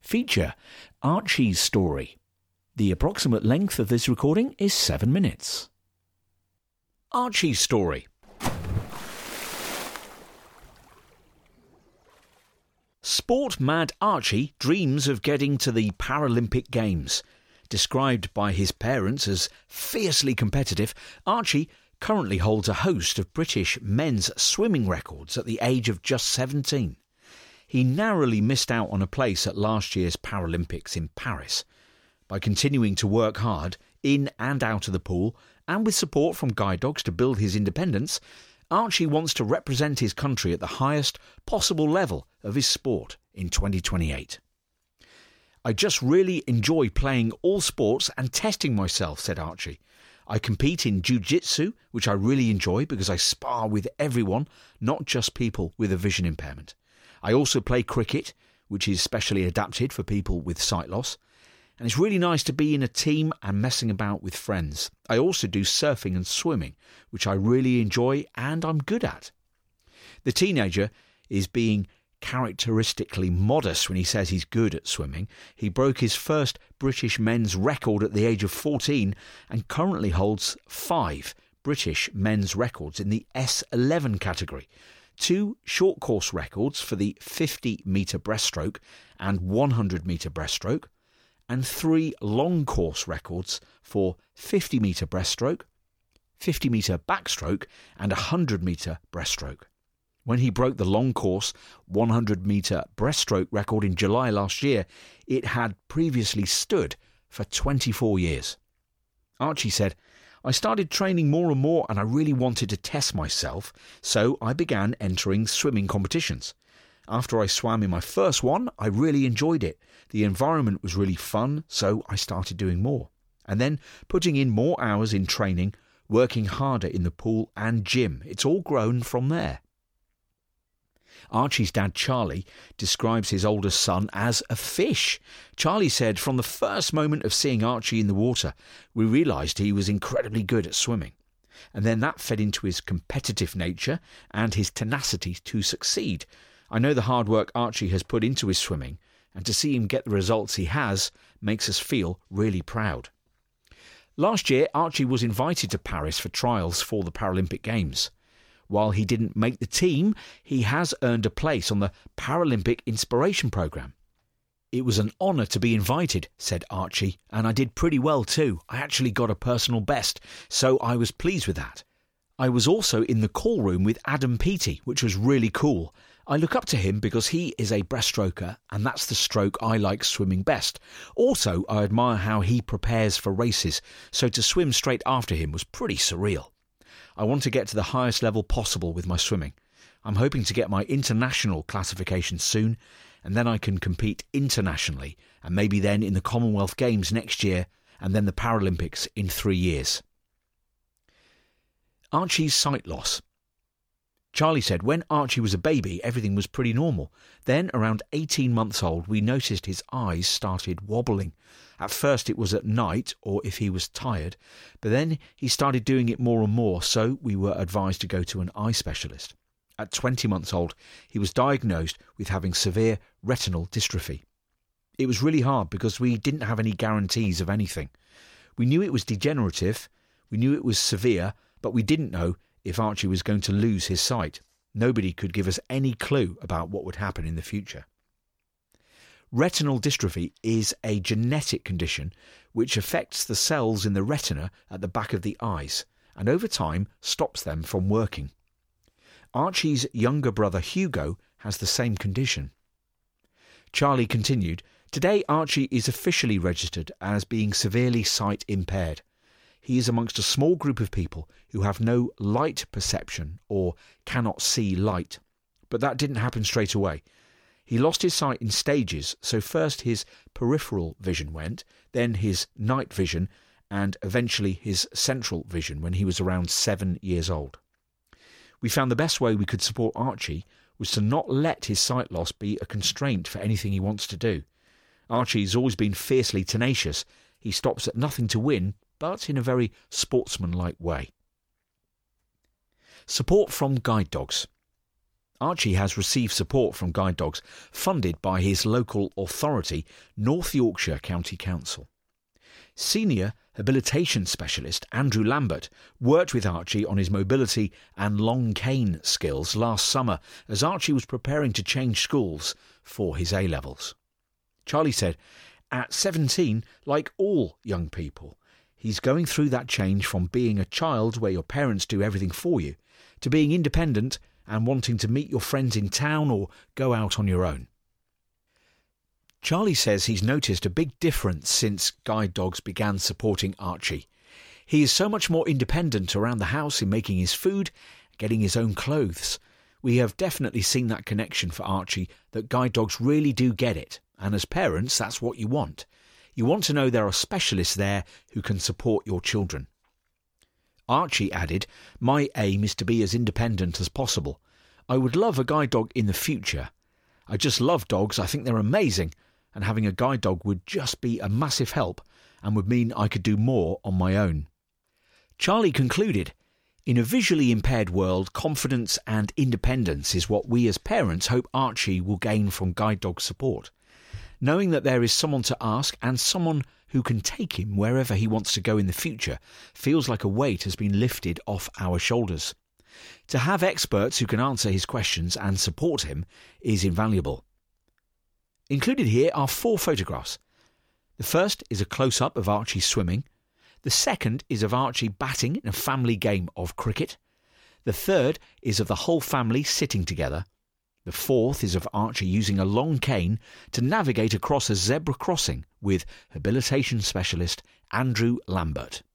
Feature Archie's story. The approximate length of this recording is 7 minutes. Archie's story. Sport-mad Archie dreams of getting to the Paralympic Games. Described by his parents as fiercely competitive, Archie currently holds a host of British men's swimming records at the age of just 17. He narrowly missed out on a place at last year's Paralympics in Paris. By continuing to work hard, in and out of the pool, and with support from guide dogs to build his independence, Archie wants to represent his country at the highest possible level of his sport in 2028. I just really enjoy playing all sports and testing myself, said Archie. I compete in jiu-jitsu, which I really enjoy because I spar with everyone, not just people with a vision impairment. I also play cricket, which is specially adapted for people with sight loss. And it's really nice to be in a team and messing about with friends. I also do surfing and swimming, which I really enjoy and I'm good at. The teenager is being characteristically modest when he says he's good at swimming. He broke his first British men's record at the age of 14 and currently holds 5 British men's records in the S11 category. 2 short course records for the 50-metre breaststroke and 100-metre breaststroke, and 3 long course records for 50-metre breaststroke, 50-metre backstroke and 100-metre breaststroke. When he broke the long course 100-metre breaststroke record in July last year, it had previously stood for 24 years. Archie said, I started training more and more and I really wanted to test myself, so I began entering swimming competitions. After I swam in my first one, I really enjoyed it. The environment was really fun, so I started doing more. And then putting in more hours in training, working harder in the pool and gym. It's all grown from there. Archie's dad, Charlie, describes his oldest son as a fish. Charlie said, from the first moment of seeing Archie in the water, we realised he was incredibly good at swimming. And then that fed into his competitive nature and his tenacity to succeed. I know the hard work Archie has put into his swimming, and to see him get the results he has makes us feel really proud. Last year, Archie was invited to Paris for trials for the Paralympic Games. While he didn't make the team, he has earned a place on the Paralympic Inspiration Programme. It was an honour to be invited, said Archie, and I did pretty well too. I actually got a personal best, so I was pleased with that. I was also in the call room with Adam Peaty, which was really cool. I look up to him because he is a breaststroker and that's the stroke I like swimming best. Also, I admire how he prepares for races, so to swim straight after him was pretty surreal. I want to get to the highest level possible with my swimming. I'm hoping to get my international classification soon, and then I can compete internationally, and maybe then in the Commonwealth Games next year, and then the Paralympics in 3 years. Archie's sight loss. Charlie said when Archie was a baby, everything was pretty normal. Then, around 18 months old, we noticed his eyes started wobbling. At first it was at night or if he was tired, but then he started doing it more and more, so we were advised to go to an eye specialist. At 20 months old, he was diagnosed with having severe retinal dystrophy. It was really hard because we didn't have any guarantees of anything. We knew it was degenerative, we knew it was severe, but we didn't know if Archie was going to lose his sight. Nobody could give us any clue about what would happen in the future. Retinal dystrophy is a genetic condition which affects the cells in the retina at the back of the eyes and over time stops them from working. Archie's younger brother Hugo has the same condition. Charlie continued, today Archie is officially registered as being severely sight impaired. He is amongst a small group of people who have no light perception or cannot see light. But that didn't happen straight away. He lost his sight in stages, so first his peripheral vision went, then his night vision, and eventually his central vision when he was around 7 years old. We found the best way we could support Archie was to not let his sight loss be a constraint for anything he wants to do. Archie's always been fiercely tenacious. He stops at nothing to win, but in a very sportsmanlike way. Support from guide dogs. Archie has received support from guide dogs funded by his local authority, North Yorkshire County Council. Senior habilitation specialist Andrew Lambert worked with Archie on his mobility and long cane skills last summer as Archie was preparing to change schools for his A-levels. Charlie said, at 17, like all young people, he's going through that change from being a child where your parents do everything for you to being independent and wanting to meet your friends in town or go out on your own. Charlie says he's noticed a big difference since guide dogs began supporting Archie. He is so much more independent around the house in making his food, getting his own clothes. We have definitely seen that connection for Archie, that guide dogs really do get it. And as parents, that's what you want. You want to know there are specialists there who can support your children. Archie added, my aim is to be as independent as possible. I would love a guide dog in the future. I just love dogs, I think they're amazing, and having a guide dog would just be a massive help and would mean I could do more on my own. Charlie concluded, in a visually impaired world, confidence and independence is what we as parents hope Archie will gain from guide dog support. Knowing that there is someone to ask and someone who can take him wherever he wants to go in the future feels like a weight has been lifted off our shoulders. To have experts who can answer his questions and support him is invaluable. Included here are 4 photographs. The first is a close-up of Archie swimming. The second is of Archie batting in a family game of cricket. The third is of the whole family sitting together. The fourth is of Archie using a long cane to navigate across a zebra crossing with habilitation specialist Andrew Lambert.